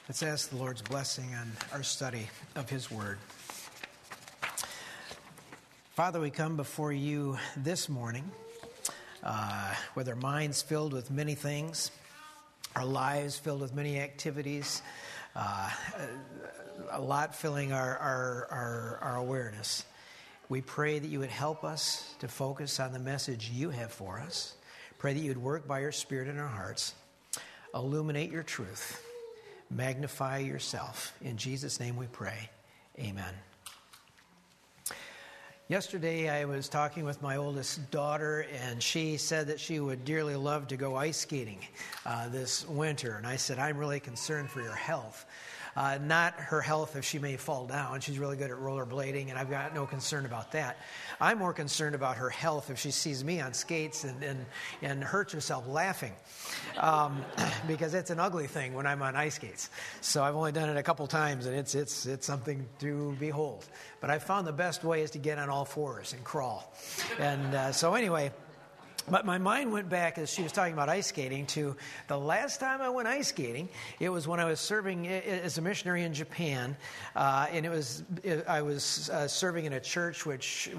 Let's ask the Lord's blessing on our study of His Word. Father, we come before you this morning with our minds filled with many things, our lives filled with many activities, a lot filling our awareness. We pray that you would help us to focus on the message you have for us. Pray that you would work by your Spirit in our hearts, illuminate your truth, magnify yourself. In Jesus' name we pray. Amen. Yesterday I was talking with my oldest daughter, and she said that she would dearly love to go ice skating this winter. And I said, I'm really concerned for your health. Not her health if she may fall down. She's really good at rollerblading, and I've got no concern about that. I'm more concerned about her health if she sees me on skates and hurts herself laughing, because it's an ugly thing when I'm on ice skates. So I've only done it a couple times, and it's something to behold. But I found the best way is to get on all fours and crawl. And so anyway. But my mind went back, as she was talking about ice skating, to the last time I went ice skating. It was when I was serving as a missionary in Japan, and I was serving in a church which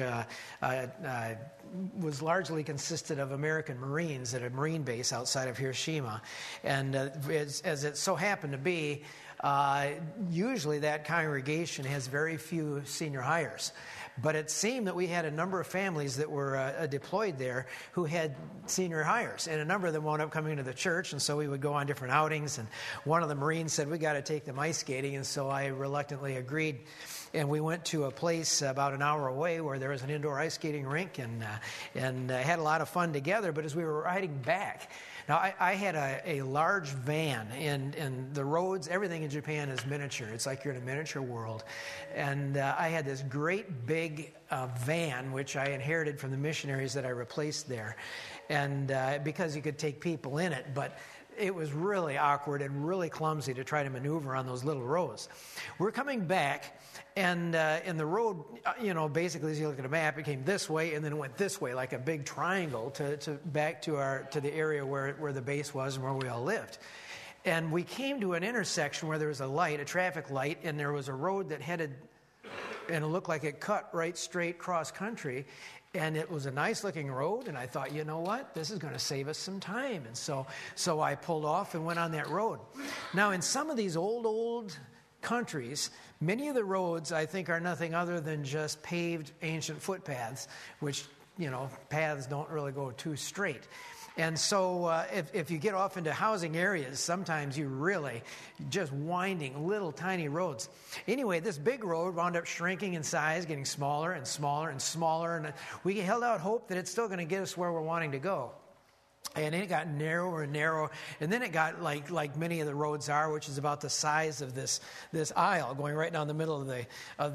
was largely consisted of American Marines at a Marine base outside of Hiroshima. And as it so happened to be, usually that congregation has very few senior hires. But it seemed that we had a number of families that were deployed there who had senior hires. And a number of them wound up coming to the church, and so we would go on different outings. And one of the Marines said, we got to take them ice skating. And so I reluctantly agreed. And we went to a place about an hour away where there was an indoor ice skating rink, and had a lot of fun together. But as we were riding back, now I had a large van, and the roads, everything in Japan is miniature. It's like you're in a miniature world. And I had this great big van, which I inherited from the missionaries that I replaced there. And because you could take people in it, but it was really awkward and really clumsy to try to maneuver on those little roads. We're coming back, and the road, basically as you look at a map, it came this way and then it went this way, like a big triangle to back to the area where the base was and where we all lived. And we came to an intersection where there was a traffic light, and there was a road that headed, and it looked like it cut right straight cross country. And it was a nice looking road, and I thought, you know what, this is going to save us some time. And so I pulled off and went on that road. Now, in some of these old countries, many of the roads, I think, are nothing other than just paved ancient footpaths, which, paths don't really go too straight. And so if you get off into housing areas, sometimes you really just winding little tiny roads. Anyway, this big road wound up shrinking in size, getting smaller and smaller and smaller. And we held out hope that it's still going to get us where we're wanting to go. And it got narrower and narrower, and then it got like many of the roads are, which is about the size of this aisle going right down the middle of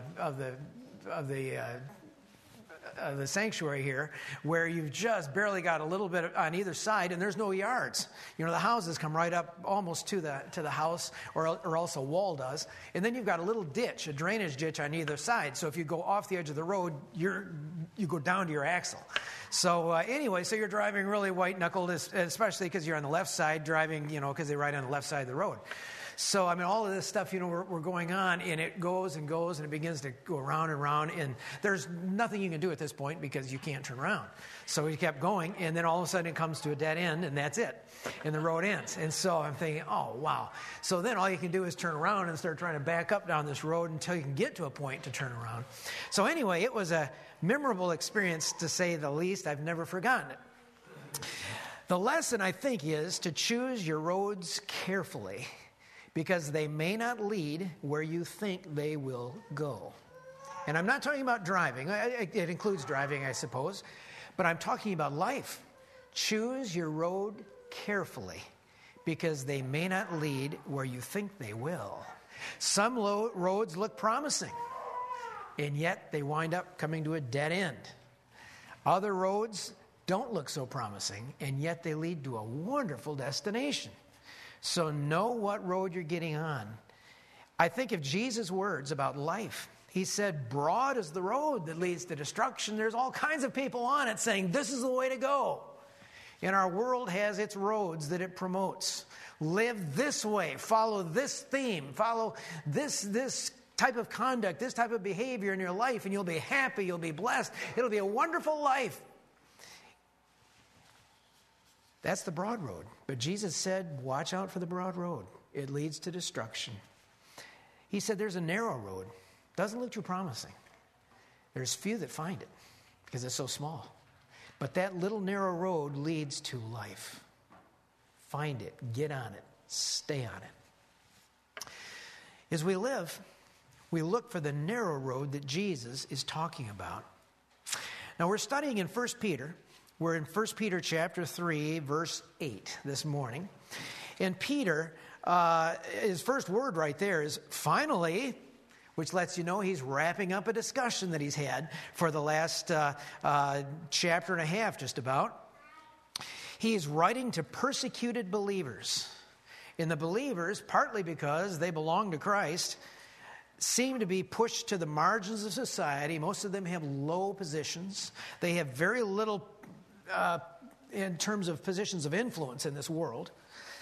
the sanctuary here, where you've just barely got a little bit on either side, and there's no yards. The houses come right up almost to the house, or else a wall does, and then you've got a little ditch, a drainage ditch on either side. So if you go off the edge of the road, you go down to your axle. So anyway, so you're driving really white-knuckled, especially because you're on the left side driving, because they ride on the left side of the road. So, all of this stuff, we're going on, and it goes and goes, and it begins to go around and around, and there's nothing you can do at this point because you can't turn around. So we kept going, and then all of a sudden it comes to a dead end, and that's it, and the road ends. And so I'm thinking, oh, wow. So then all you can do is turn around and start trying to back up down this road until you can get to a point to turn around. So anyway, it was a memorable experience, to say the least. I've never forgotten it. The lesson, I think, is to choose your roads carefully, because they may not lead where you think they will go. And I'm not talking about driving. It includes driving, I suppose. But I'm talking about life. Choose your road carefully, because they may not lead where you think they will. Some roads look promising, and yet they wind up coming to a dead end. Other roads don't look so promising, and yet they lead to a wonderful destination. So know what road you're getting on. I think of Jesus' words about life. He said, broad is the road that leads to destruction. There's all kinds of people on it saying, this is the way to go. And our world has its roads that it promotes. Live this way, follow this theme, follow this type of conduct, this type of behavior in your life, and you'll be happy, you'll be blessed, it'll be a wonderful life. That's the broad road. But Jesus said, watch out for the broad road. It leads to destruction. He said there's a narrow road. Doesn't look too promising. There's few that find it because it's so small. But that little narrow road leads to life. Find it, get on it, stay on it. As we live, we look for the narrow road that Jesus is talking about. Now we're studying in 1 Peter. We're in 1 Peter chapter 3, verse 8 this morning. And Peter, his first word right there is finally, which lets you know he's wrapping up a discussion that he's had for the last chapter and a half just about. He is writing to persecuted believers. And the believers, partly because they belong to Christ, seem to be pushed to the margins of society. Most of them have low positions. They have very little in terms of positions of influence in this world.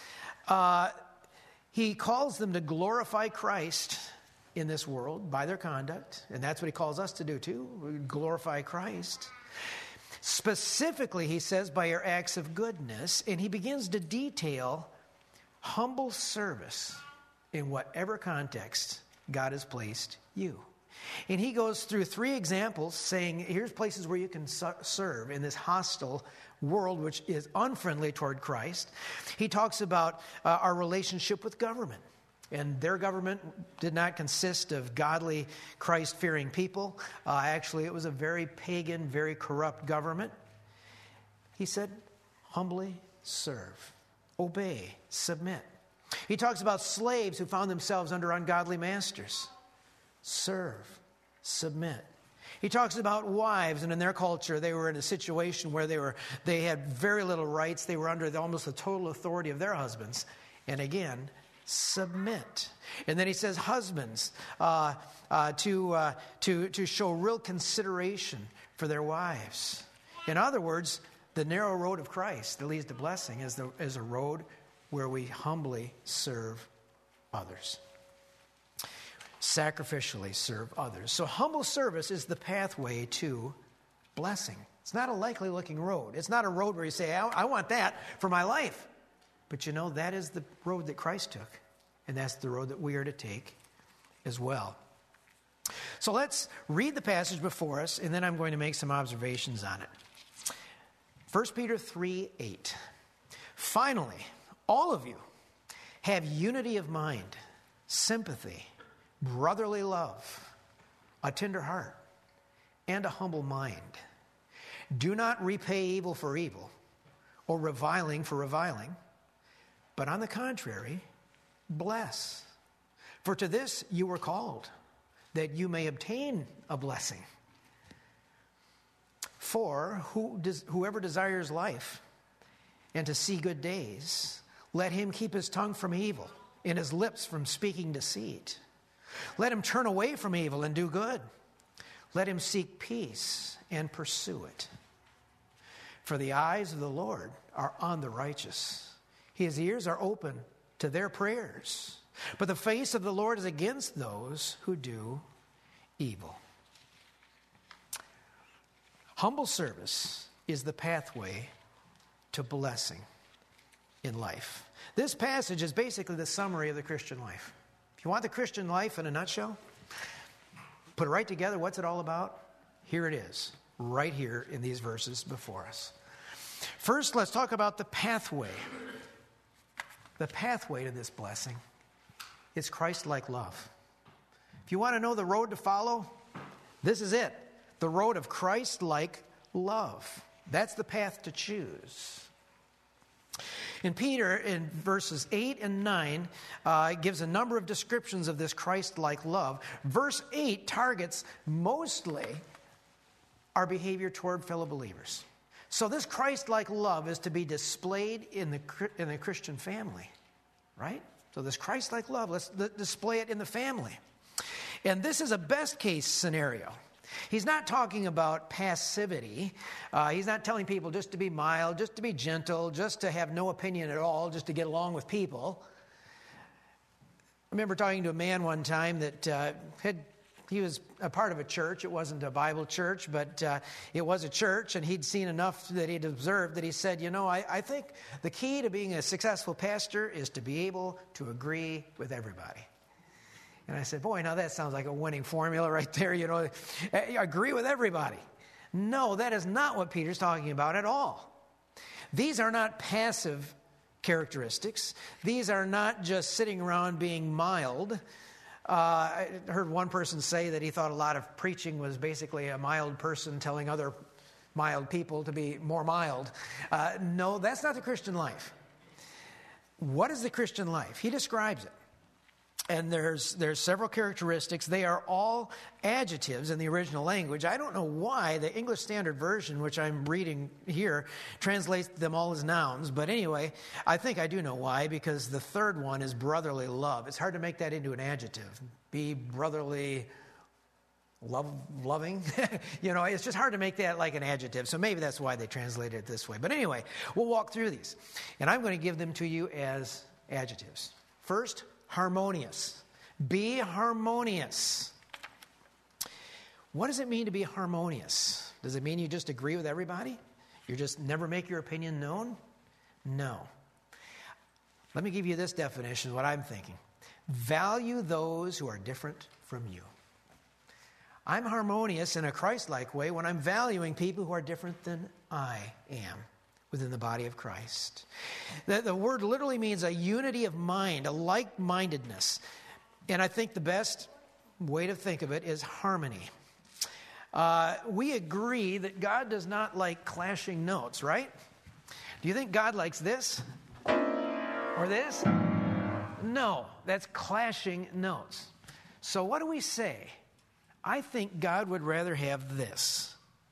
He calls them to glorify Christ in this world by their conduct. And that's what he calls us to do too. We glorify Christ. Specifically, he says, by your acts of goodness. And he begins to detail humble service in whatever context God has placed you. And he goes through 3 examples saying, here's places where you can serve in this hostile world which is unfriendly toward Christ. He talks about our relationship with government. And their government did not consist of godly, Christ-fearing people. Actually, it was a very pagan, very corrupt government. He said, humbly serve, obey, submit. He talks about slaves who found themselves under ungodly masters. Serve, submit. He talks about wives, and in their culture, they were in a situation where they had very little rights. They were under almost the total authority of their husbands. And again, submit. And then he says, husbands, to show real consideration for their wives. In other words, the narrow road of Christ that leads to blessing is a road where we humbly serve others. Sacrificially serve others. So humble service is the pathway to blessing. It's not a likely looking road. It's not a road where you say, I want that for my life. But you know, that is the road that Christ took. And that's the road that we are to take as well. So let's read the passage before us, and then I'm going to make some observations on it. 1 Peter 3:8. Finally, all of you have unity of mind, sympathy, brotherly love, a tender heart, and a humble mind. Do not repay evil for evil or reviling for reviling, but on the contrary, bless. For to this you were called, that you may obtain a blessing. For whoever desires life and to see good days, let him keep his tongue from evil and his lips from speaking deceit. Let him turn away from evil and do good. Let him seek peace and pursue it. For the eyes of the Lord are on the righteous. His ears are open to their prayers. But the face of the Lord is against those who do evil. Humble service is the pathway to blessing in life. This passage is basically the summary of the Christian life. If you want the Christian life in a nutshell, put it right together, what's it all about? Here it is, right here in these verses before us. First, let's talk about the pathway. The pathway to this blessing is Christ-like love. If you want to know the road to follow, this is it. The road of Christ-like love. That's the path to choose. And Peter, in verses 8 and 9, gives a number of descriptions of this Christ-like love. Verse 8 targets mostly our behavior toward fellow believers. So this Christ-like love is to be displayed in the Christian family, right? So this Christ-like love, let's display it in the family. And this is a best-case scenario. He's not talking about passivity. He's not telling people just to be mild, just to be gentle, just to have no opinion at all, just to get along with people. I remember talking to a man one time that he was a part of a church. It wasn't a Bible church, but it was a church, and he'd seen enough that he'd observed that he said, I think the key to being a successful pastor is to be able to agree with everybody. And I said, boy, now that sounds like a winning formula right there, agree with everybody. No, that is not what Peter's talking about at all. These are not passive characteristics. These are not just sitting around being mild. I heard one person say that he thought a lot of preaching was basically a mild person telling other mild people to be more mild. No, that's not the Christian life. What is the Christian life? He describes it. And there's several characteristics. They are all adjectives in the original language. I don't know why the English Standard Version, which I'm reading here, translates them all as nouns. But anyway, I think I do know why, because the third one is brotherly love. It's hard to make that into an adjective. Be brotherly loving. It's just hard to make that like an adjective. So maybe that's why they translated it this way. But anyway, we'll walk through these. And I'm going to give them to you as adjectives. First, harmonious. Be harmonious. What does it mean to be harmonious? Does it mean you just agree with everybody? You just never make your opinion known? No. Let me give you this definition, what I'm thinking. Value those who are different from you. I'm harmonious in a Christ-like way when I'm valuing people who are different than I am within the body of Christ. The word literally means a unity of mind, a like-mindedness. And I think the best way to think of it is harmony. We agree that God does not like clashing notes, right? Do you think God likes this or this? No, that's clashing notes. So what do we say? I think God would rather have this.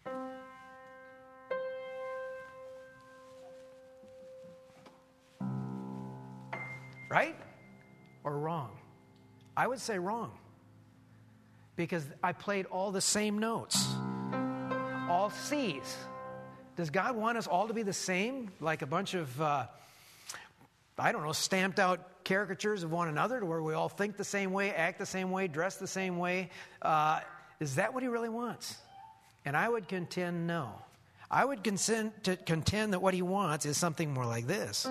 Right? Or wrong? I would say wrong. Because I played all the same notes. All C's. Does God want us all to be the same? Like a bunch of, stamped out caricatures of one another to where we all think the same way, act the same way, dress the same way? Is that what he really wants? And I would contend no. I would contend that what he wants is something more like this.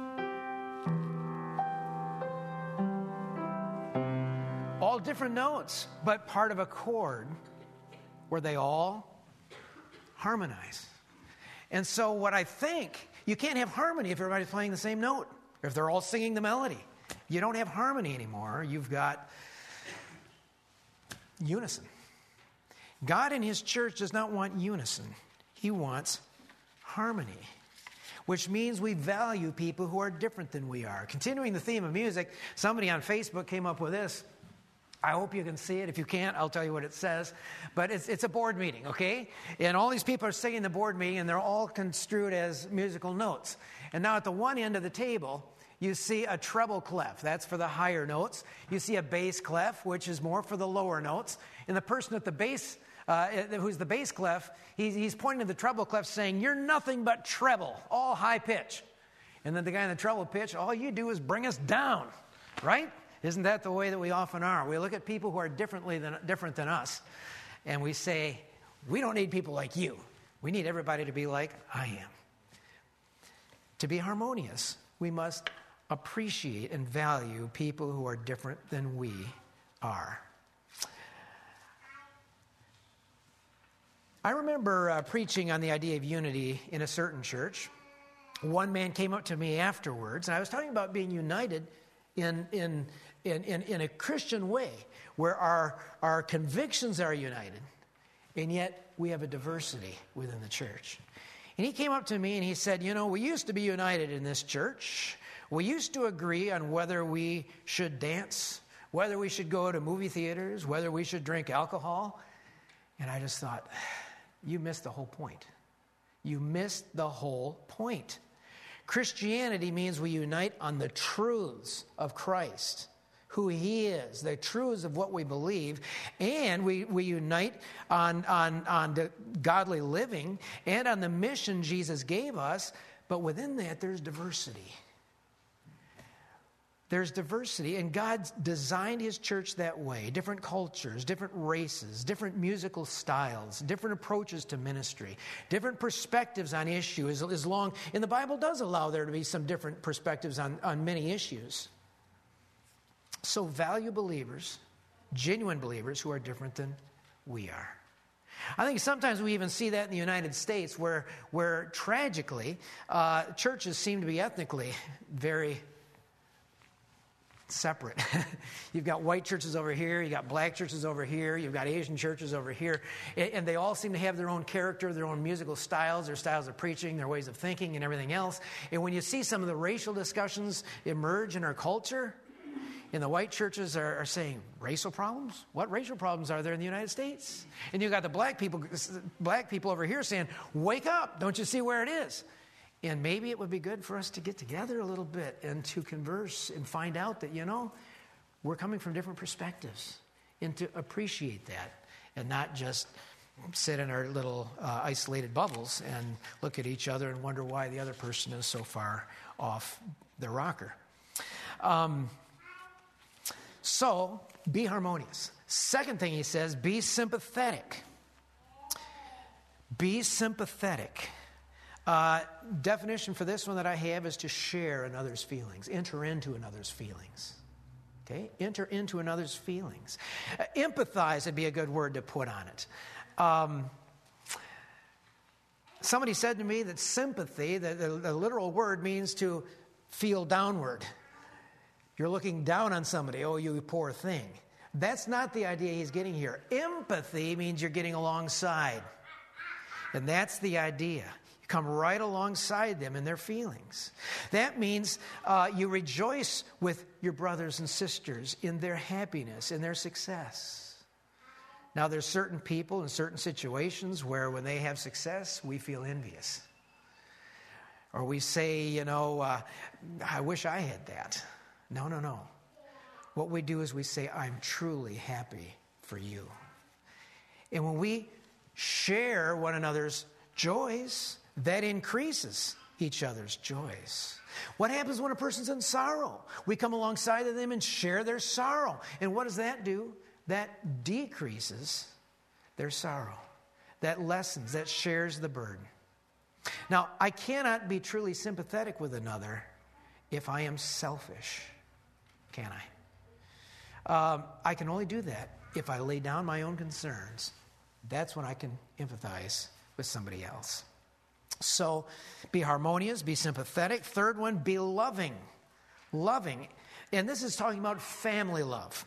All different notes, but part of a chord where they all harmonize. And so what I think, you can't have harmony if everybody's playing the same note, if they're all singing the melody. You don't have harmony anymore. You've got unison. God in his church does not want unison. He wants harmony, which means we value people who are different than we are. Continuing the theme of music, somebody on Facebook came up with this. I hope you can see it. If you can't, I'll tell you what it says. But it's a board meeting, okay? And all these people are singing the board meeting, and they're all construed as musical notes. And now at the one end of the table, you see a treble clef. That's for the higher notes. You see a bass clef, which is more for the lower notes. And the person at the bass, who's the bass clef, he's pointing to the treble clef saying, "You're nothing but treble, all high pitch." And then the guy in the treble pitch, all you do is bring us down, right? Isn't that the way that we often are? We look at people who are different than us, and we say, we don't need people like you. We need everybody to be like I am. To be harmonious, we must appreciate and value people who are different than we are. I remember preaching on the idea of unity in a certain church. One man came up to me afterwards, and I was talking about being united in a Christian way, where our convictions are united, and yet we have a diversity within the church. And he came up to me and he said, we used to be united in this church. We used to agree on whether we should dance, whether we should go to movie theaters, whether we should drink alcohol. And I just thought, you missed the whole point. You missed the whole point. Christianity means we unite on the truths of Christ, who He is, the truths of what we believe, and we unite on the godly living and on the mission Jesus gave us, but within that there's diversity. There's diversity, and God designed His church that way. Different cultures, different races, different musical styles, different approaches to ministry, different perspectives on issues. And the Bible does allow there to be some different perspectives on many issues. So value believers, genuine believers who are different than we are. I think sometimes we even see that in the United States where tragically, churches seem to be ethnically very separate. You've got white churches over here, you've got black churches over here, you've got Asian churches over here, and they all seem to have their own character, their own musical styles, their styles of preaching, their ways of thinking, and everything else. And when you see some of the racial discussions emerge in our culture, and the white churches are saying, racial problems? What racial problems are there in the United States? And you've got the black people over here saying, wake up, don't you see where it is? And maybe it would be good for us to get together a little bit and to converse and find out that, we're coming from different perspectives, and to appreciate that and not just sit in our little isolated bubbles and look at each other and wonder why the other person is so far off the rocker. So, be harmonious. Second thing he says, be sympathetic. Be sympathetic. Definition for this one that I have is to share another's feelings. Enter into another's feelings. Okay? Enter into another's feelings. Empathize would be a good word to put on it. Somebody said to me that sympathy, the literal word, means to feel downward. You're looking down on somebody. Oh, you poor thing. That's not the idea he's getting here. Empathy means you're getting alongside. And that's the idea. You come right alongside them in their feelings. That means you rejoice with your brothers and sisters in their happiness, in their success. Now, there's certain people in certain situations where when they have success, we feel envious. Or we say, I wish I had that. No. What we do is we say, I'm truly happy for you. And when we share one another's joys, that increases each other's joys. What happens when a person's in sorrow? We come alongside of them and share their sorrow. And what does that do? That decreases their sorrow. That lessens, that shares the burden. Now, I cannot be truly sympathetic with another if I am selfish. Can I? I can only do that if I lay down my own concerns. That's when I can empathize with somebody else. So, be harmonious, be sympathetic. Third one, be loving. Loving. And this is talking about family love.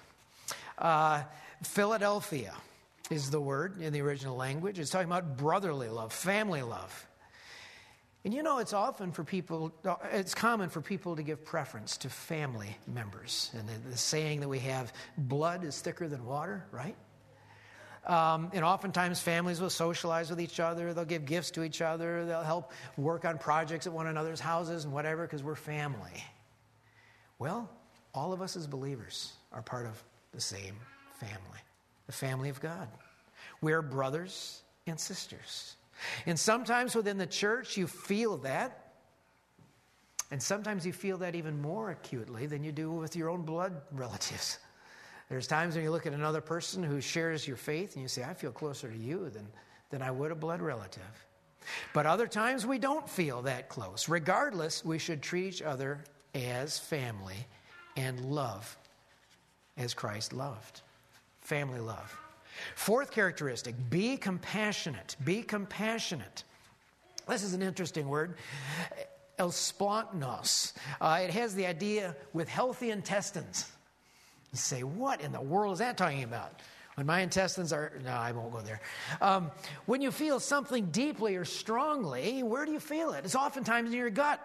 Philadelphia is the word in the original language. It's talking about brotherly love, family love. And it's it's common for people to give preference to family members. And the saying that we have, blood is thicker than water, right? And oftentimes families will socialize with each other. They'll give gifts to each other. They'll help work on projects at one another's houses and whatever because we're family. Well, all of us as believers are part of the same family, the family of God. We're brothers and sisters. And sometimes within the church you feel that. And sometimes you feel that even more acutely than you do with your own blood relatives. There's times when you look at another person who shares your faith and you say, I feel closer to you than I would a blood relative. But other times we don't feel that close. Regardless, we should treat each other as family and love as Christ loved. Family love. Fourth characteristic, be compassionate. Be compassionate. This is an interesting word. Elsplanknos. It has the idea with healthy intestines. You say, what in the world is that talking about? When my intestines are... No, I won't go there. When you feel something deeply or strongly, where do you feel it? It's oftentimes in your gut.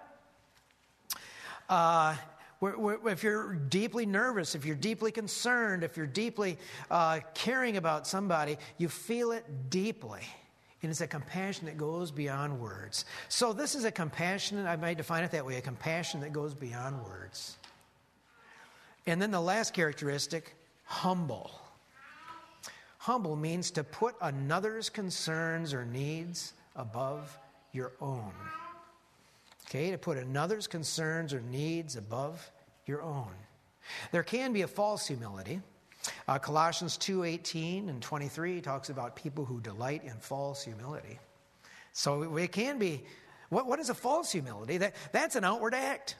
If you're deeply nervous, if you're deeply concerned, if you're deeply caring about somebody, you feel it deeply. And it's a compassion that goes beyond words. So this is a compassion, I might define it that way, a compassion that goes beyond words. And then the last characteristic, humble. Humble means to put another's concerns or needs above your own. Okay, to put another's concerns or needs above your own. There can be a false humility. Colossians 2:18 and 23 talks about people who delight in false humility. So it can be, what is a false humility? That's an outward act.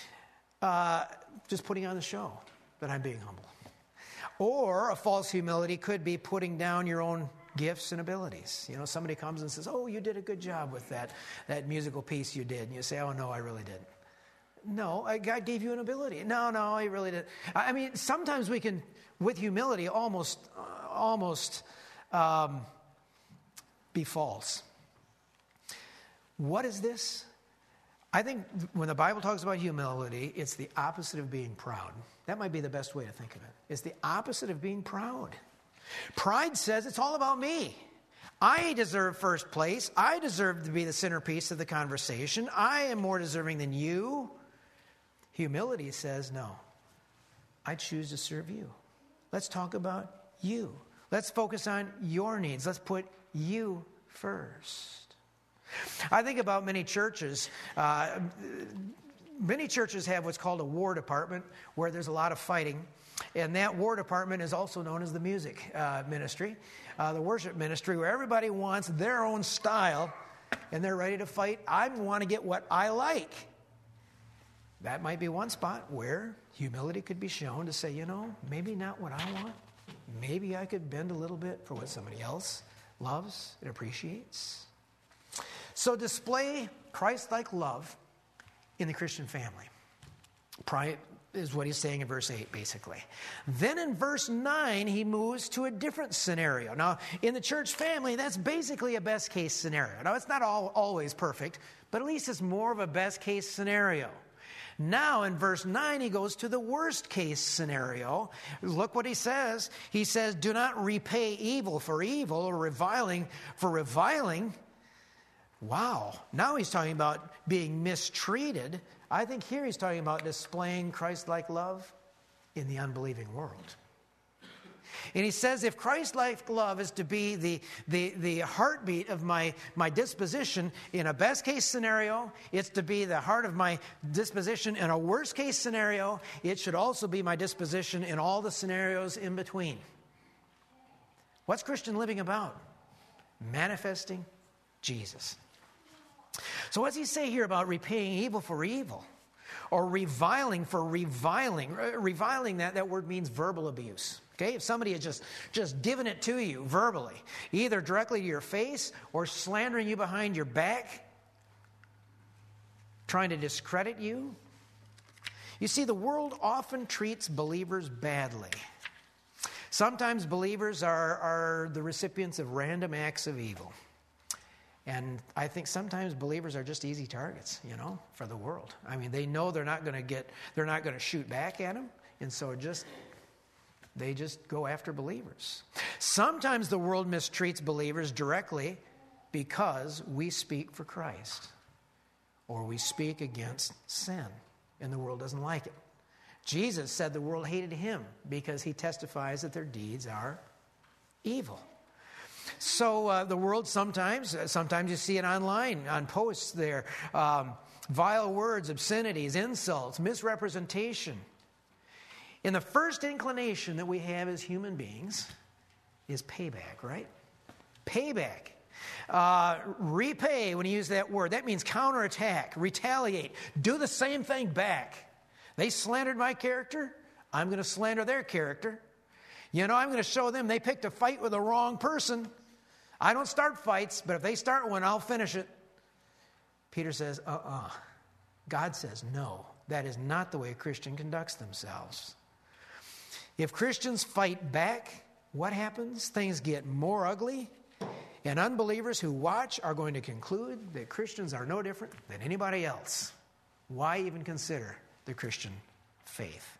Just putting on the show that I'm being humble. Or a false humility could be putting down your own gifts and abilities. Somebody comes and says, oh, you did a good job with that musical piece you did. And you say, oh, no, I really didn't. No, God gave you an ability. No, I really didn't. I mean, sometimes we can, with humility, almost be false. What is this? I think when the Bible talks about humility, it's the opposite of being proud. That might be the best way to think of it. It's the opposite of being proud. Pride says it's all about me. I deserve first place. I deserve to be the centerpiece of the conversation. I am more deserving than you. Humility says, no, I choose to serve you. Let's talk about you. Let's focus on your needs. Let's put you first. I think about many churches. Many churches have what's called a war department where there's a lot of fighting. And that war department is also known as the music ministry, the worship ministry, where everybody wants their own style and they're ready to fight. I want to get what I like. That might be one spot where humility could be shown to say, maybe not what I want. Maybe I could bend a little bit for what somebody else loves and appreciates. So display Christ-like love in the Christian family. Pride is what he's saying in verse 8, basically. Then in verse 9, he moves to a different scenario. Now, in the church family, that's basically a best-case scenario. Now, it's not always perfect, but at least it's more of a best-case scenario. Now, in verse 9, he goes to the worst-case scenario. Look what he says. He says, do not repay evil for evil or reviling for reviling. Wow. Now he's talking about being mistreated. I think here he's talking about displaying Christ-like love in the unbelieving world. And he says if Christ-like love is to be the heartbeat of my disposition in a best-case scenario, it's to be the heart of my disposition in a worst-case scenario, it should also be my disposition in all the scenarios in between. What's Christian living about? Manifesting Jesus. So what's he say here about repaying evil for evil? Or reviling for reviling? Reviling, that word means verbal abuse. Okay, if somebody has just given it to you verbally, either directly to your face or slandering you behind your back, trying to discredit you. You see, the world often treats believers badly. Sometimes believers are the recipients of random acts of evil. And I think sometimes believers are just easy targets, for the world. I mean, they know they're not going to shoot back at them, and so they just go after believers. Sometimes the world mistreats believers directly because we speak for Christ, or we speak against sin, and the world doesn't like it. Jesus said the world hated him because he testifies that their deeds are evil. So the world sometimes you see it online, on posts there, vile words, obscenities, insults, misrepresentation. And the first inclination that we have as human beings is payback, right? Payback. Repay, when you use that word, that means counterattack, retaliate, do the same thing back. They slandered my character, I'm going to slander their character. I'm going to show them they picked a fight with the wrong person. I don't start fights, but if they start one, I'll finish it. Peter says, God says, no, that is not the way a Christian conducts themselves. If Christians fight back, what happens? Things get more ugly, and unbelievers who watch are going to conclude that Christians are no different than anybody else. Why even consider the Christian faith?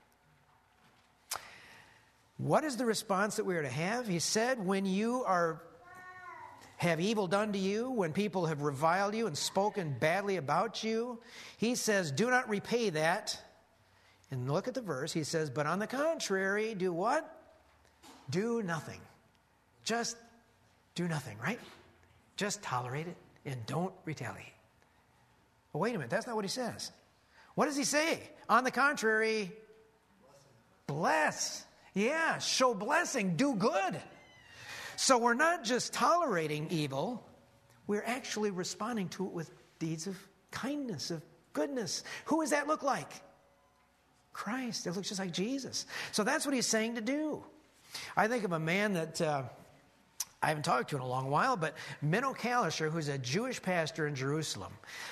What is the response that we are to have? He said, when you have evil done to you, when people have reviled you and spoken badly about you, he says, do not repay that. And look at the verse. He says, but on the contrary, do what? Do nothing. Just do nothing, right? Just tolerate it and don't retaliate. But wait a minute, that's not what he says. What does he say? On the contrary, bless. Yeah, show blessing, do good. So we're not just tolerating evil, we're actually responding to it with deeds of kindness, of goodness. Who does that look like? Christ. It looks just like Jesus. So that's what he's saying to do. I think of a man that I haven't talked to in a long while, but Menno Kalischer, who's a Jewish pastor in Jerusalem.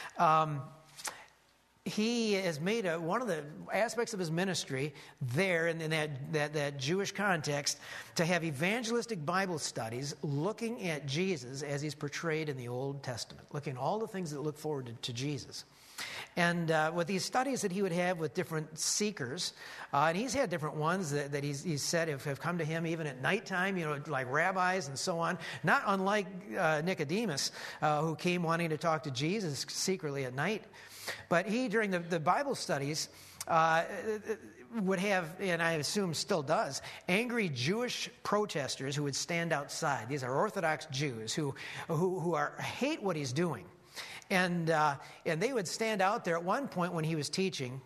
He has made one of the aspects of his ministry there in that Jewish context to have evangelistic Bible studies looking at Jesus as he's portrayed in the Old Testament, looking at all the things that look forward to Jesus. And with these studies that he would have with different seekers, and he's had different ones that he's said have come to him even at nighttime, like rabbis and so on, not unlike Nicodemus, who came wanting to talk to Jesus secretly at night. But he, during the Bible studies, would have, and I assume still does, angry Jewish protesters who would stand outside. These are Orthodox Jews who hate what he's doing. And they would stand out there. At one point when he was teaching,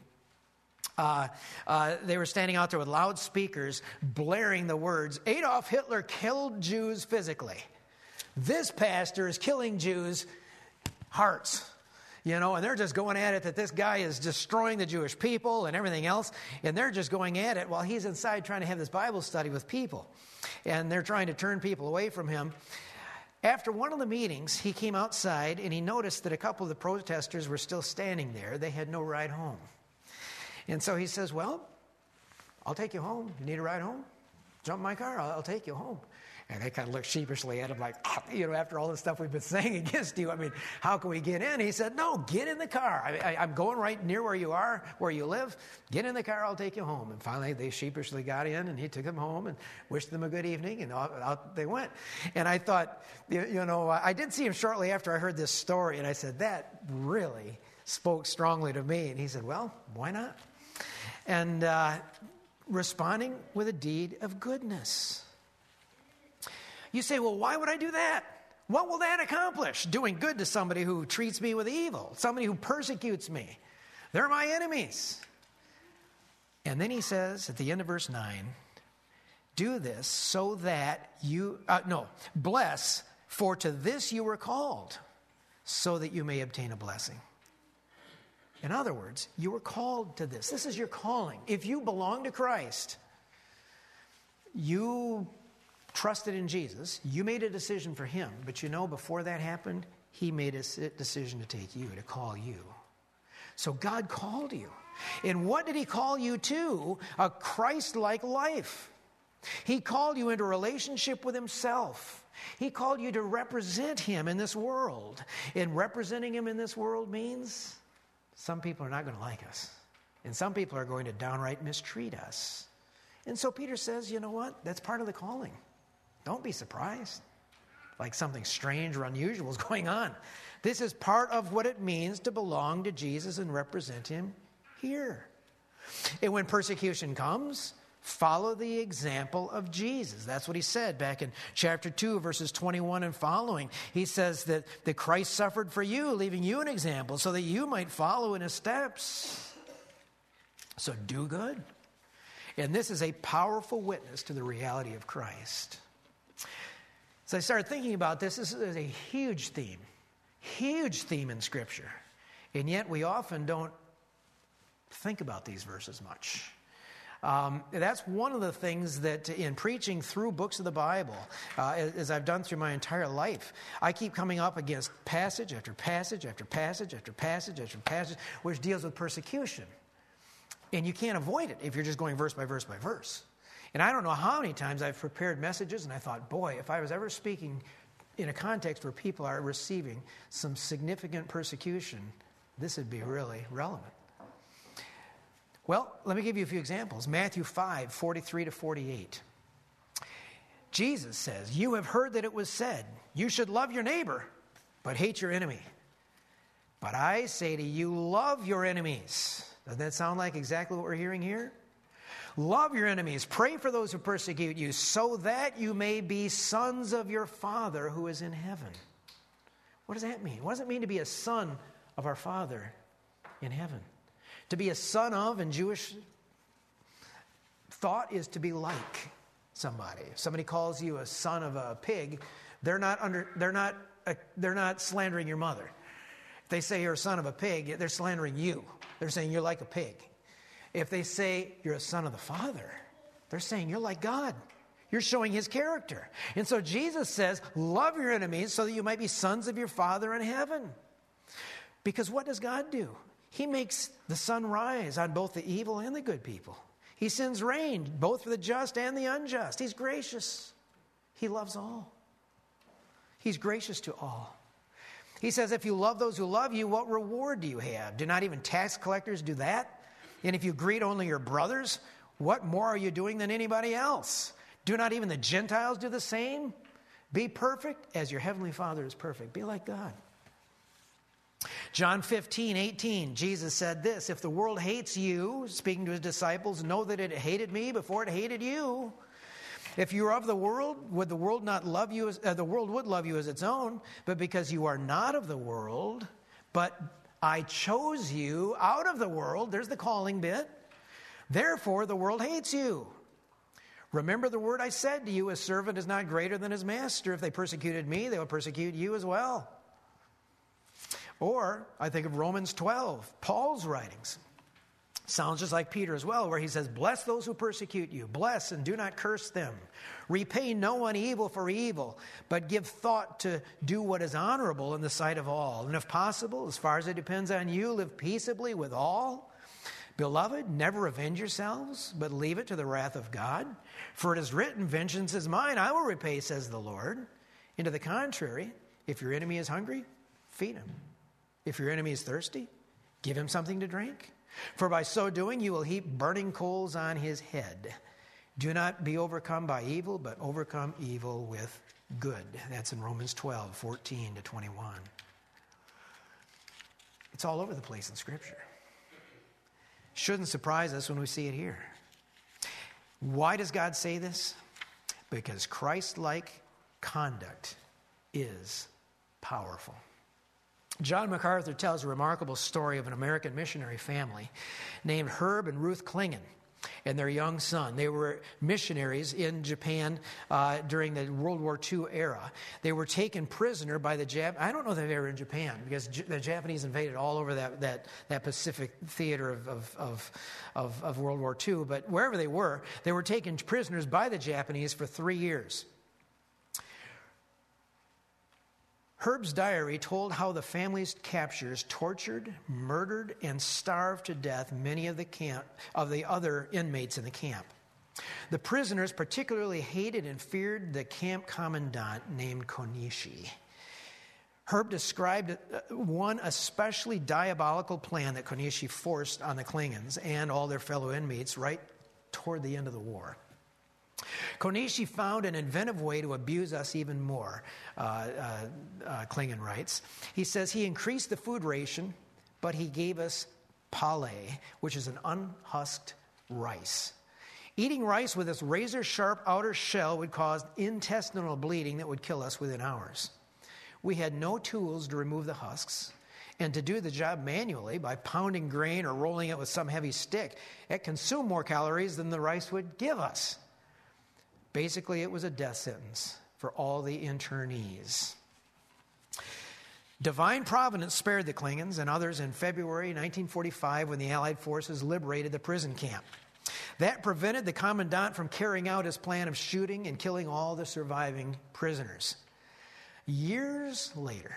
they were standing out there with loudspeakers blaring the words, Adolf Hitler killed Jews physically. This pastor is killing Jews' hearts. And they're just going at it that this guy is destroying the Jewish people and everything else. And they're just going at it while he's inside trying to have this Bible study with people. And they're trying to turn people away from him. After one of the meetings, he came outside and he noticed that a couple of the protesters were still standing there. They had no ride home. And so he says, well, I'll take you home. You need a ride home? Jump in my car. I'll take you home. And they kind of looked sheepishly at him like, after all the stuff we've been saying against you, how can we get in? He said, no, get in the car. I'm going right near where you are, where you live. Get in the car, I'll take you home. And finally, they sheepishly got in, and he took them home and wished them a good evening, and out they went. And I thought, I did see him shortly after I heard this story, and I said, that really spoke strongly to me. And he said, well, why not? And responding with a deed of goodness. You say, well, why would I do that? What will that accomplish? Doing good to somebody who treats me with evil, somebody who persecutes me. They're my enemies. And then he says at the end of verse 9, do this so that bless, for to this you were called, so that you may obtain a blessing. In other words, you were called to this. This is your calling. If you belong to Christ, you trusted in Jesus, you made a decision for him, but before that happened, he made a decision to take you, to call you. So God called you. And what did he call you to? A Christ-like life. He called you into a relationship with himself. He called you to represent him in this world. And representing him in this world means some people are not going to like us. And some people are going to downright mistreat us. And so Peter says, you know what? That's part of the calling. Don't be surprised, like something strange or unusual is going on. This is part of what it means to belong to Jesus and represent him here. And when persecution comes, follow the example of Jesus. That's what he said back in chapter 2, verses 21 and following. He says that Christ suffered for you, leaving you an example so that you might follow in his steps. So do good. And this is a powerful witness to the reality of Christ. So I started thinking about this. This is a huge theme in Scripture. And yet we often don't think about these verses much. That's one of the things that in preaching through books of the Bible, as I've done through my entire life, I keep coming up against passage after passage after passage after passage after passage, which deals with persecution. And you can't avoid it if you're just going verse by verse by verse. And I don't know how many times I've prepared messages and I thought, boy, if I was ever speaking in a context where people are receiving some significant persecution, this would be really relevant. Well, let me give you a few examples. Matthew 5, 43 to 48. Jesus says, you have heard that it was said, you should love your neighbor, but hate your enemy. But I say to you, love your enemies. Doesn't that sound like exactly what we're hearing here? Love your enemies. Pray for those who persecute you, so that you may be sons of your Father who is in heaven. What does that mean? What does it mean to be a son of our Father in heaven? To be a son of, in Jewish thought, is to be like somebody. If somebody calls you a son of a pig, they're not slandering your mother. If they say you're a son of a pig, they're slandering you. They're saying you're like a pig. If they say you're a son of the Father, they're saying you're like God. You're showing his character. And so Jesus says, love your enemies so that you might be sons of your Father in heaven. Because what does God do? He makes the sun rise on both the evil and the good people. He sends rain both for the just and the unjust. He's gracious. He loves all. He's gracious to all. He says, if you love those who love you, what reward do you have? Do not even tax collectors do that? And if you greet only your brothers, what more are you doing than anybody else? Do not even the Gentiles do the same? Be perfect as your heavenly Father is perfect. Be like God. John 15:18, Jesus said this, if the world hates you, speaking to his disciples, know that it hated me before it hated you. If you are of the world, would the world not love you? The world would love you as its own, but because you are not of the world, but I chose you out of the world, there's the calling bit, therefore the world hates you. Remember the word I said to you, a servant is not greater than his master. If they persecuted me, they will persecute you as well. Or I think of Romans 12, Paul's writings. Sounds just like Peter as well, where he says, bless those who persecute you. Bless and do not curse them. Repay no one evil for evil, but give thought to do what is honorable in the sight of all. And if possible, as far as it depends on you, live peaceably with all. Beloved, never avenge yourselves, but leave it to the wrath of God. For it is written, vengeance is mine, I will repay, says the Lord. And to the contrary, if your enemy is hungry, feed him. If your enemy is thirsty, give him something to drink. For by so doing, you will heap burning coals on his head. Do not be overcome by evil, but overcome evil with good. That's in Romans 12:14 to 21. It's all over the place in Scripture. Shouldn't surprise us when we see it here. Why does God say this? Because Christ-like conduct is powerful. John MacArthur tells a remarkable story of an American missionary family named Herb and Ruth Klingon and their young son. They were missionaries in Japan during the World War II era. They were taken prisoner by the Japanese. I don't know if they were in Japan because the Japanese invaded all over that Pacific theater of World War II. But wherever they were taken prisoners by the Japanese for 3 years. Herb's diary told how the family's captors tortured, murdered, and starved to death many of the other inmates in the camp. The prisoners particularly hated and feared the camp commandant named Konishi. Herb described one especially diabolical plan that Konishi forced on the Klingons and all their fellow inmates right toward the end of the war. Konishi found an inventive way to abuse us even more, Klingon writes. He says he increased the food ration, but he gave us pale, which is an unhusked rice. Eating rice with its razor-sharp outer shell would cause intestinal bleeding that would kill us within hours. We had no tools to remove the husks, and to do the job manually by pounding grain or rolling it with some heavy stick, it consumed more calories than the rice would give us. Basically, it was a death sentence for all the internees. Divine providence spared the Klingons and others in February 1945 when the Allied forces liberated the prison camp. That prevented the commandant from carrying out his plan of shooting and killing all the surviving prisoners. Years later,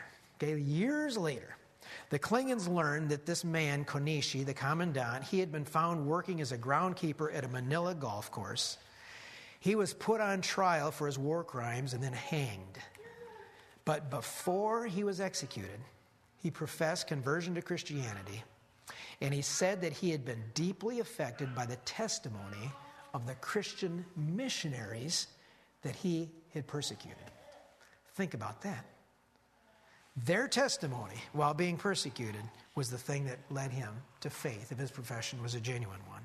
the Klingons learned that this man, Konishi, the commandant, he had been found working as a groundskeeper at a Manila golf course. He was put on trial for his war crimes and then hanged. But before he was executed, he professed conversion to Christianity, and he said that he had been deeply affected by the testimony of the Christian missionaries that he had persecuted. Think about that. Their testimony while being persecuted was the thing that led him to faith if his profession was a genuine one.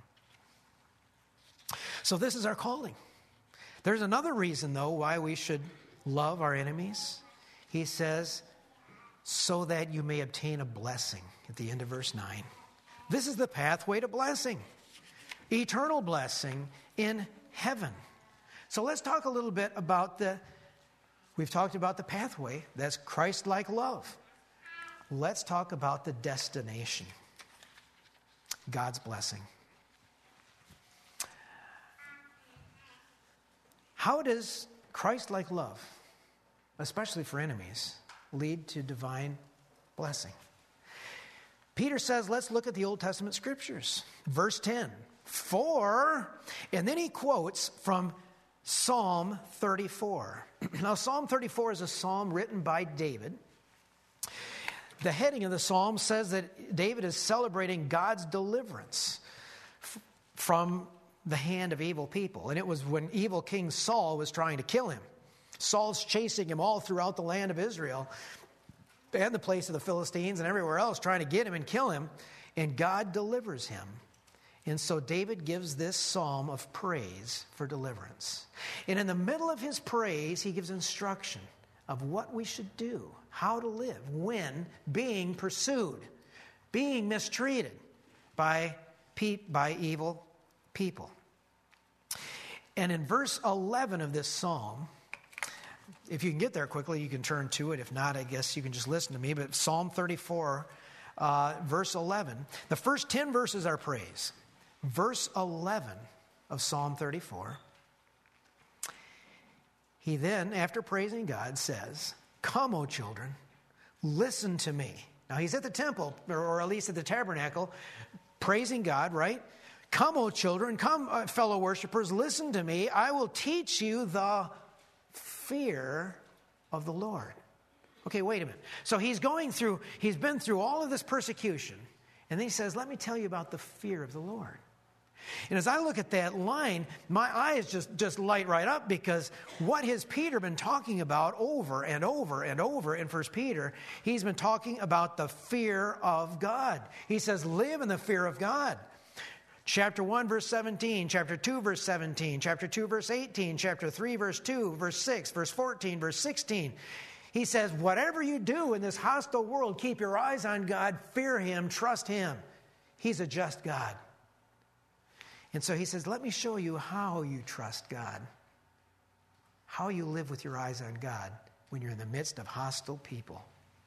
So this is our calling. There's another reason, though, why we should love our enemies. He says, so that you may obtain a blessing at the end of verse 9. This is the pathway to blessing, eternal blessing in heaven. So let's talk a little bit about we've talked about the pathway, that's Christ-like love. Let's talk about the destination, God's blessing. How does Christ-like love, especially for enemies, lead to divine blessing? Peter says, let's look at the Old Testament scriptures. Verse 10, and then he quotes from Psalm 34. Now, Psalm 34 is a psalm written by David. The heading of the psalm says that David is celebrating God's deliverance from the hand of evil people. And it was when evil King Saul was trying to kill him. Saul's chasing him all throughout the land of Israel and the place of the Philistines and everywhere else, trying to get him and kill him. And God delivers him. And so David gives this psalm of praise for deliverance. And in the middle of his praise, he gives instruction of what we should do, how to live when being pursued, being mistreated by evil people. And in verse 11 of this psalm, if you can get there quickly, you can turn to it. If not, I guess you can just listen to me. But Psalm 34, verse 11, the first 10 verses are praise. Verse 11 of Psalm 34, he then, after praising God, says, "Come, O children, listen to me." Now, he's at the temple, or at least at the tabernacle, praising God, right? "Come, O children, come, fellow worshipers, listen to me. I will teach you the fear of the Lord." Okay, wait a minute. So he's been through all of this persecution, and then he says, let me tell you about the fear of the Lord. And as I look at that line, my eyes just light right up, because what has Peter been talking about over and over and over in 1 Peter? He's been talking about the fear of God. He says, live in the fear of God. Chapter 1, verse 17, chapter 2, verse 17, chapter 2, verse 18, chapter 3, verse 2, verse 6, verse 14, verse 16. He says, whatever you do in this hostile world, keep your eyes on God, fear Him, trust Him. He's a just God. And so he says, let me show you how you trust God, how you live with your eyes on God when you're in the midst of hostile people.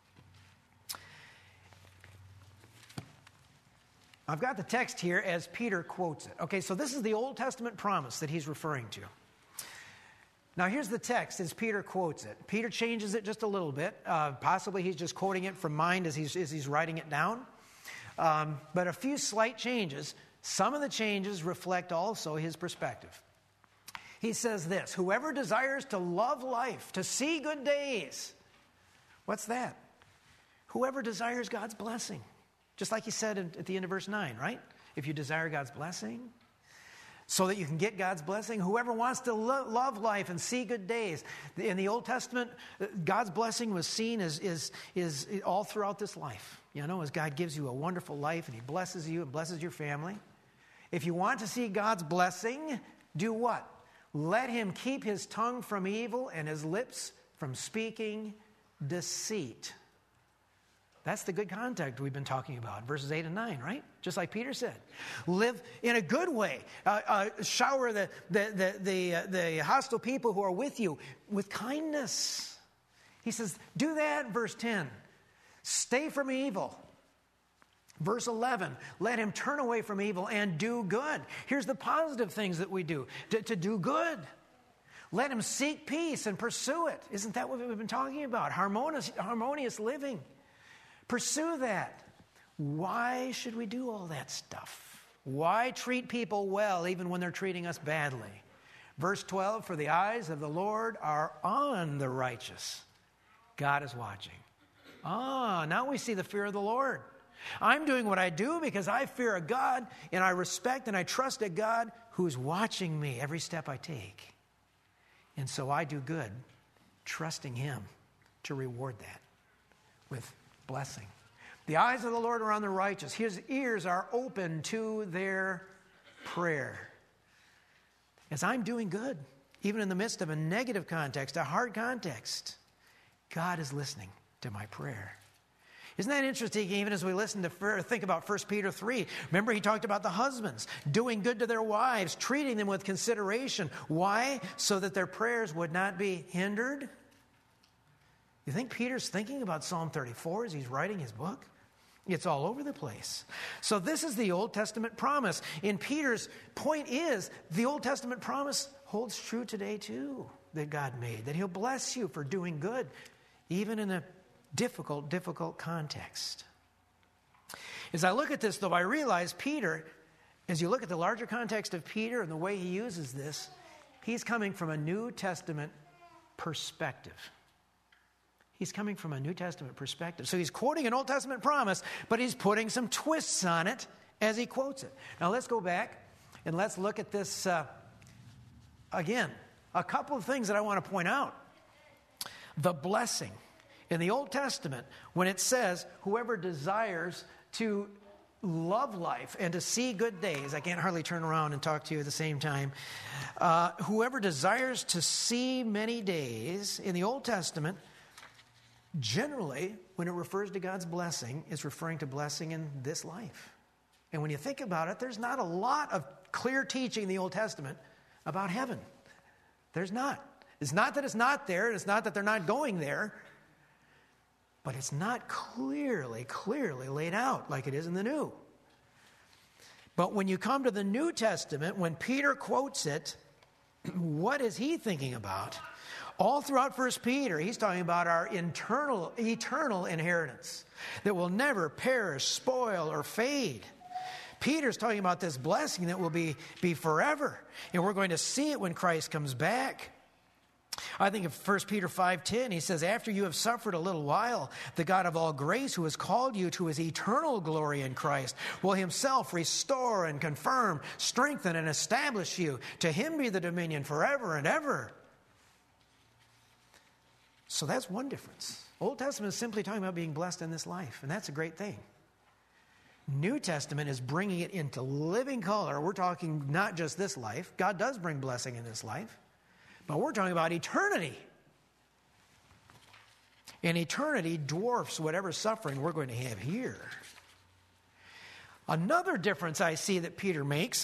I've got the text here as Peter quotes it. Okay, so this is the Old Testament promise that he's referring to. Now here's the text as Peter quotes it. Peter changes it just a little bit. Possibly he's just quoting it from mind as he's writing it down. But a few slight changes. Some of the changes reflect also his perspective. He says this, whoever desires to love life, to see good days. What's that? Whoever desires God's blessing. Just like he said at the end of verse 9, right? If you desire God's blessing, so that you can get God's blessing. Whoever wants to love life and see good days. In the Old Testament, God's blessing was seen as all throughout this life. You know, as God gives you a wonderful life and He blesses you and blesses your family. If you want to see God's blessing, do what? Let Him keep His tongue from evil and His lips from speaking deceit. That's the good contact we've been talking about, verses 8 and 9, right? Just like Peter said. Live in a good way. Shower the hostile people who are with you with kindness. He says, do that, verse 10. Stay from evil. Verse 11, let him turn away from evil and do good. Here's the positive things that we do. To do good. Let him seek peace and pursue it. Isn't that what we've been talking about? Harmonious living. Pursue that. Why should we do all that stuff? Why treat people well even when they're treating us badly? Verse 12, for the eyes of the Lord are on the righteous. God is watching. Now we see the fear of the Lord. I'm doing what I do because I fear a God, and I respect and I trust a God who's watching me every step I take. And so I do good, trusting Him to reward that. with blessing. The eyes of the Lord are on the righteous. His ears are open to their prayer. As I'm doing good, even in the midst of a negative context, a hard context, God is listening to my prayer. Isn't that interesting, even as we listen to think about 1 Peter 3? Remember, he talked about the husbands doing good to their wives, treating them with consideration. Why? So that their prayers would not be hindered. You think Peter's thinking about Psalm 34 as he's writing his book? It's all over the place. So this is the Old Testament promise. And Peter's point is, the Old Testament promise holds true today too, that God made, that he'll bless you for doing good, even in a difficult context. As I look at this, though, I realize Peter, as you look at the larger context of Peter and the way he uses this, he's coming from a New Testament perspective. He's coming from a New Testament perspective. So he's quoting an Old Testament promise, but he's putting some twists on it as he quotes it. Now let's go back and let's look at this again. A couple of things that I want to point out. The blessing. In the Old Testament, when it says, whoever desires to love life and to see good days, I can't hardly turn around and talk to you at the same time. Whoever desires to see many days, in the Old Testament, generally, when it refers to God's blessing, it's referring to blessing in this life. And when you think about it, there's not a lot of clear teaching in the Old Testament about heaven. There's not. It's not that it's not there, and it's not that they're not going there, but it's not clearly laid out like it is in the New. But when you come to the New Testament, when Peter quotes it, what is he thinking about? All throughout 1 Peter, he's talking about our eternal inheritance that will never perish, spoil, or fade. Peter's talking about this blessing that will be forever. And we're going to see it when Christ comes back. I think of 1 Peter 5:10, he says, after you have suffered a little while, the God of all grace, who has called you to his eternal glory in Christ, will himself restore and confirm, strengthen and establish you. To him be the dominion forever and ever. So that's one difference. Old Testament is simply talking about being blessed in this life, and that's a great thing. New Testament is bringing it into living color. We're talking not just this life. God does bring blessing in this life. But we're talking about eternity. And eternity dwarfs whatever suffering we're going to have here. Another difference I see that Peter makes,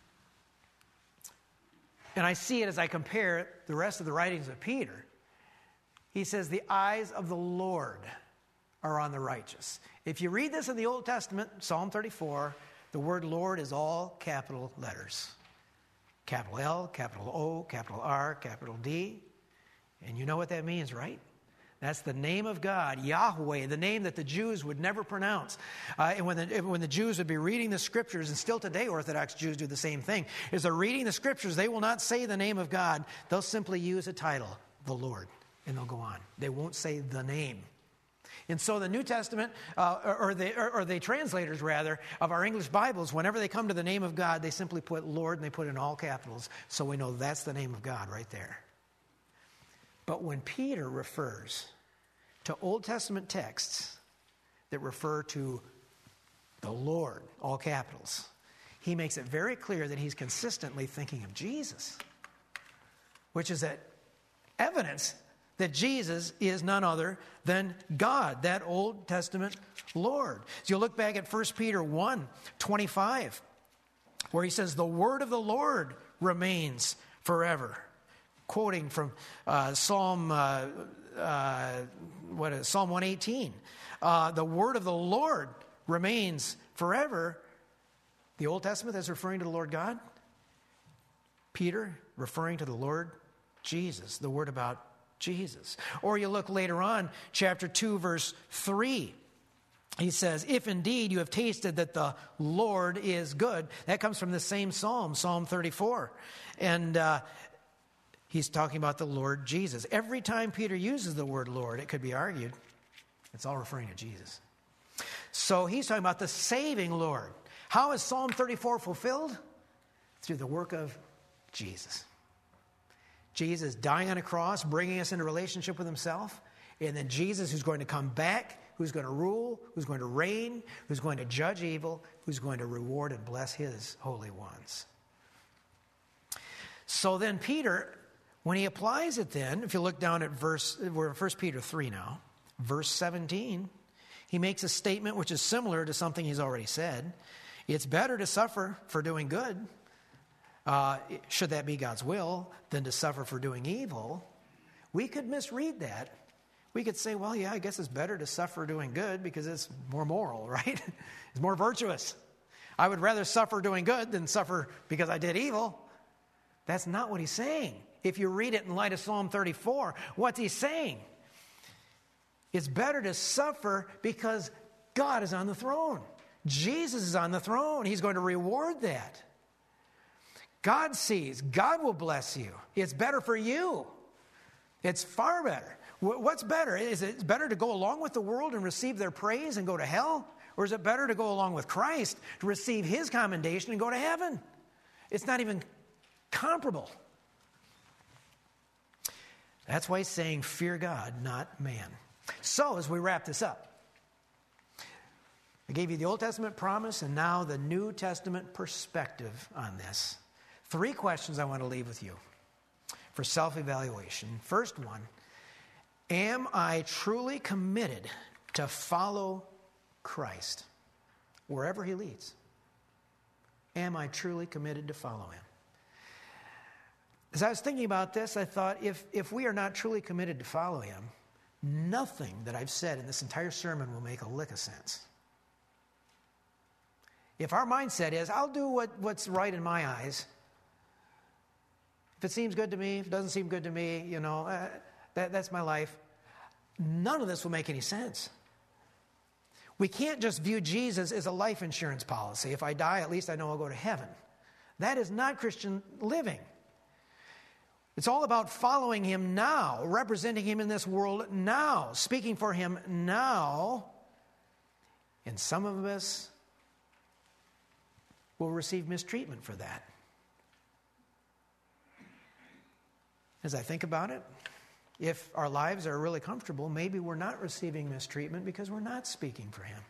and I see it as I compare the rest of the writings of Peter, he says, the eyes of the Lord are on the righteous. If you read this in the Old Testament, Psalm 34, the word Lord is all capital letters. Capital L, capital O, capital R, capital D. And you know what that means, right? That's the name of God, Yahweh, the name that the Jews would never pronounce. And when the Jews would be reading the Scriptures, and still today Orthodox Jews do the same thing, as they're reading the Scriptures, they will not say the name of God. They'll simply use a title, the Lord, and they'll go on. They won't say the name. And so the New Testament, or the translators, rather, of our English Bibles, whenever they come to the name of God, they simply put Lord, and they put in all capitals, so we know that's the name of God right there. But when Peter refers to Old Testament texts that refer to the Lord, all capitals, he makes it very clear that he's consistently thinking of Jesus, which is that evidence that Jesus is none other than God, that Old Testament Lord. So you look back at 1 Peter 1:25, where he says, the word of the Lord remains forever. Quoting from Psalm 118. The word of the Lord remains forever. The Old Testament, that's referring to the Lord God. Peter referring to the Lord Jesus, the word about Jesus. Or you look later on, chapter 2, verse 3. He says, if indeed you have tasted that the Lord is good. That comes from the same psalm, Psalm 34. And he's talking about the Lord Jesus. Every time Peter uses the word Lord, it could be argued, it's all referring to Jesus. So he's talking about the saving Lord. How is Psalm 34 fulfilled? Through the work of Jesus. Jesus dying on a cross, bringing us into relationship with himself, and then Jesus who's going to come back who's going to rule, who's going to reign, who's going to judge evil, who's going to reward and bless his holy ones. So then Peter, when he applies it then, if you look down at we're in 1 Peter 3 now, verse 17, he makes a statement which is similar to something he's already said. It's better to suffer for doing good, should that be God's will, than to suffer for doing evil. We could misread that. We could say, well, yeah, I guess it's better to suffer doing good because it's more moral, right? It's more virtuous. I would rather suffer doing good than suffer because I did evil. That's not what he's saying. If you read it in light of Psalm 34, what's he saying? It's better to suffer because God is on the throne. Jesus is on the throne. He's going to reward that. God sees. God will bless you. It's better for you. It's far better. What's better? Is it better to go along with the world and receive their praise and go to hell? Or is it better to go along with Christ to receive his commendation and go to heaven? It's not even comparable. That's why he's saying, fear God, not man. So, as we wrap this up, I gave you the Old Testament promise and now the New Testament perspective on this. 3 questions I want to leave with you for self-evaluation. First one, am I truly committed to follow Christ wherever he leads? Am I truly committed to follow him? As I was thinking about this, I thought if we are not truly committed to follow him, nothing that I've said in this entire sermon will make a lick of sense. If our mindset is, I'll do what's right in my eyes. If it seems good to me, if it doesn't seem good to me, that's my life. None of this will make any sense. We can't just view Jesus as a life insurance policy. If I die, at least I know I'll go to heaven. That is not Christian living. It's all about following him now, representing him in this world now, speaking for him now. And some of us will receive mistreatment for that. As I think about it, if our lives are really comfortable, maybe we're not receiving mistreatment because we're not speaking for him.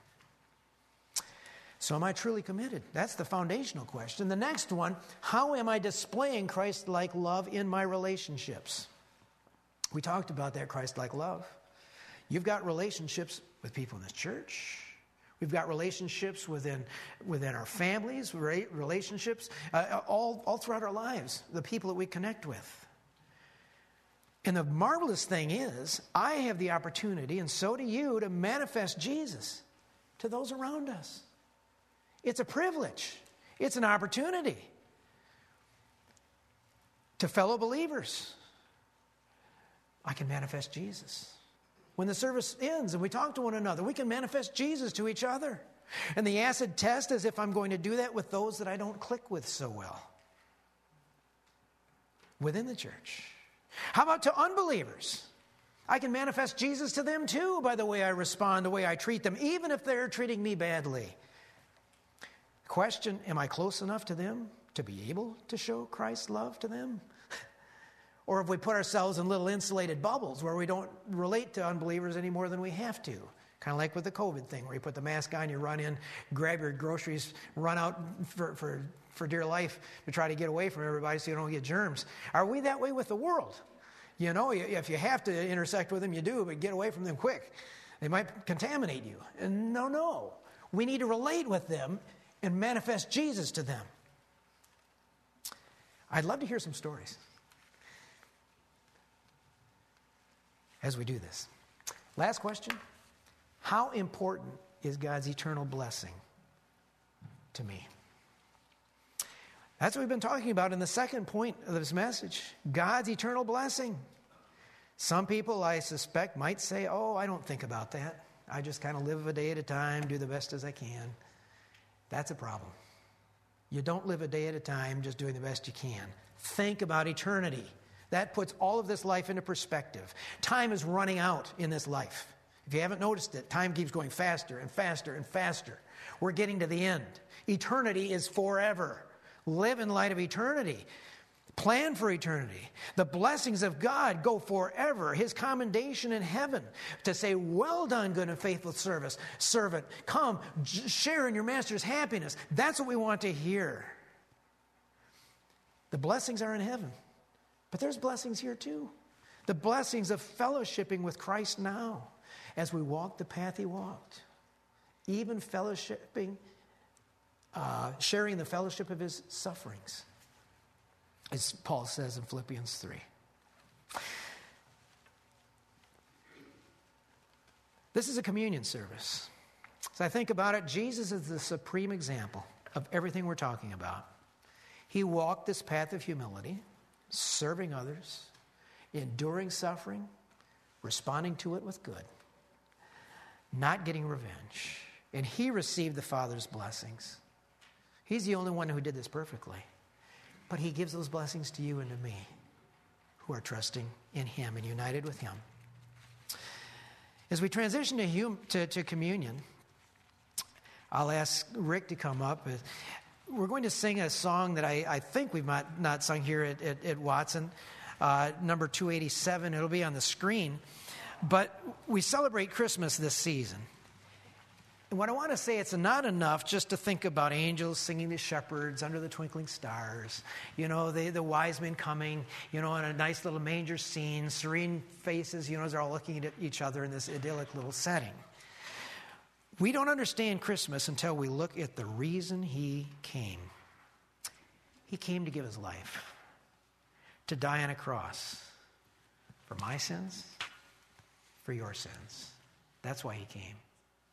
So am I truly committed? That's the foundational question. The next one, how am I displaying Christ-like love in my relationships? We talked about that Christ-like love. You've got relationships with people in this church. We've got relationships within our families, relationships all throughout our lives, the people that we connect with. And the marvelous thing is, I have the opportunity, and so do you, to manifest Jesus to those around us. It's a privilege. It's an opportunity. To fellow believers, I can manifest Jesus. When the service ends and we talk to one another, we can manifest Jesus to each other. And the acid test is if I'm going to do that with those that I don't click with so well within the church. How about to unbelievers? I can manifest Jesus to them too by the way I respond, the way I treat them, even if they're treating me badly. Question, am I close enough to them to be able to show Christ's love to them? Or have we put ourselves in little insulated bubbles where we don't relate to unbelievers any more than we have to? Kind of like with the COVID thing where you put the mask on, you run in, grab your groceries, run out for dear life to try to get away from everybody so you don't get germs. Are we that way with the world? If you have to intersect with them, you do, but get away from them quick. They might contaminate you. And no. We need to relate with them and manifest Jesus to them. I'd love to hear some stories as we do this. Last question. How important is God's eternal blessing to me? That's what we've been talking about in the second point of this message. God's eternal blessing. Some people, I suspect, might say, I don't think about that. I just kind of live a day at a time, do the best as I can. That's a problem. You don't live a day at a time just doing the best you can. Think about eternity. That puts all of this life into perspective. Time is running out in this life. If you haven't noticed it, time keeps going faster and faster and faster. We're getting to the end. Eternity is forever. Live in light of eternity. Plan for eternity. The blessings of God go forever. His commendation in heaven to say, well done, good and faithful servant. Come, share in your master's happiness. That's what we want to hear. The blessings are in heaven. But there's blessings here too. The blessings of fellowshipping with Christ now as we walk the path he walked. Even fellowshipping, sharing the fellowship of his sufferings, as Paul says in Philippians 3. This is a communion service. As I think about it, Jesus is the supreme example of everything we're talking about. He walked this path of humility, serving others, enduring suffering, responding to it with good, not getting revenge. And he received the Father's blessings. He's the only one who did this perfectly. But he gives those blessings to you and to me who are trusting in him and united with him. As we transition to communion, I'll ask Rick to come up. We're going to sing a song that I think we've not sung here at Watson, number 287. It'll be on the screen. But we celebrate Christmas this season. And what I want to say, it's not enough just to think about angels singing the shepherds under the twinkling stars, the wise men coming, in a nice little manger scene, serene faces, as they're all looking at each other in this idyllic little setting. We don't understand Christmas until we look at the reason he came. He came to give his life, to die on a cross for my sins, for your sins. That's why he came.